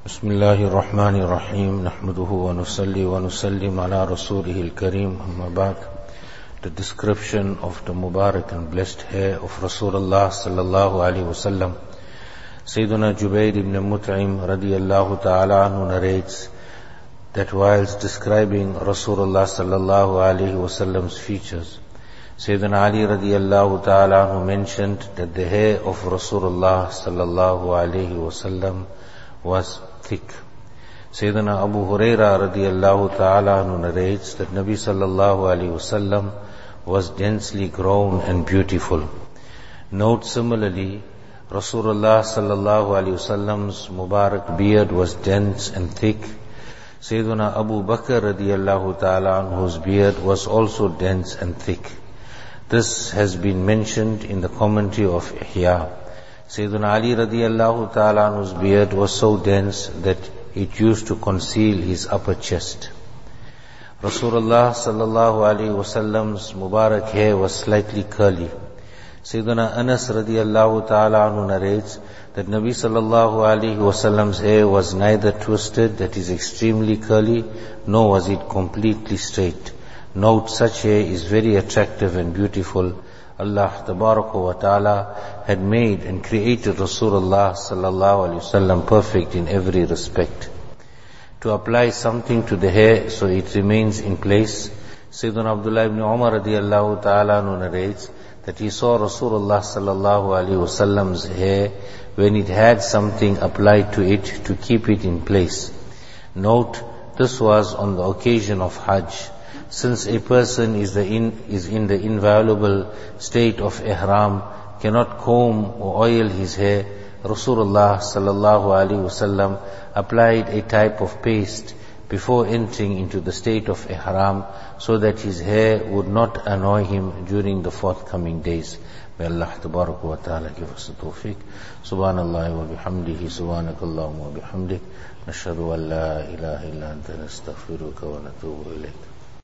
بسم الله الرحمن الرحيم نحمده ونصلي ونسلم على رسوله الكريم أما بعد. The description of the Mubarak and blessed hair of Rasulullah sallallahu alaihi wasallam. Sayyiduna Jubair ibn Mut'im radiyallahu ta'ala anhu narrates that whilst describing Rasulullah sallallahu alaihi wasallam's features, Sayyidina Ali radiyallahu ta'ala anhu mentioned that the hair of Rasulullah sallallahu alaihi wasallam was thick. Sayyidina Abu Huraira radiyallahu ta'ala anhu narrates that Nabi sallallahu alaihi wasallam was densely grown and beautiful. Note similarly, Rasulullah sallallahu alaihi wasallam's Mubarak beard was dense and thick. Sayyidina Abu Bakr radiyallahu ta'ala anhu's beard was also dense and thick. This has been mentioned in the commentary of Ihya. Sayyidina Ali radiyallahu ta'ala anhu's beard was so dense that it used to conceal his upper chest. Rasulullah sallallahu alaihi wasallam's Mubarak hair was slightly curly. Sayyidina Anas radiyallahu ta'ala anhu narrates that Nabi sallallahu alaihi wasallam's hair was neither twisted, that is extremely curly, nor was it completely straight. Note, such hair is very attractive and beautiful. Allah tabaraka wa ta'ala had made and created Rasulullah sallallahu alaihi wasallam perfect in every respect. To apply something to the hair so it remains in place, Sayyidina Abdullah ibn Umar radiyallahu ta'ala narrates that he saw Rasulullah sallallahu alaihi wasallam's hair when it had something applied to it to keep it in place. Note, this was on the occasion of Hajj. Since a person is in the inviolable state of ihram, cannot comb or oil his hair, Rasulullah sallallahu alaihi wasallam applied a type of paste before entering into the state of ihram so that his hair would not annoy him during the forthcoming days. May Allah tabaraka wa ta'ala give us the tawfiq. Subhanallah wa bihamdihi, subhanakallahumma wa bihamdik, nashhadu an la ilaha illa anta nastaghfiruka wa natubu ilayk.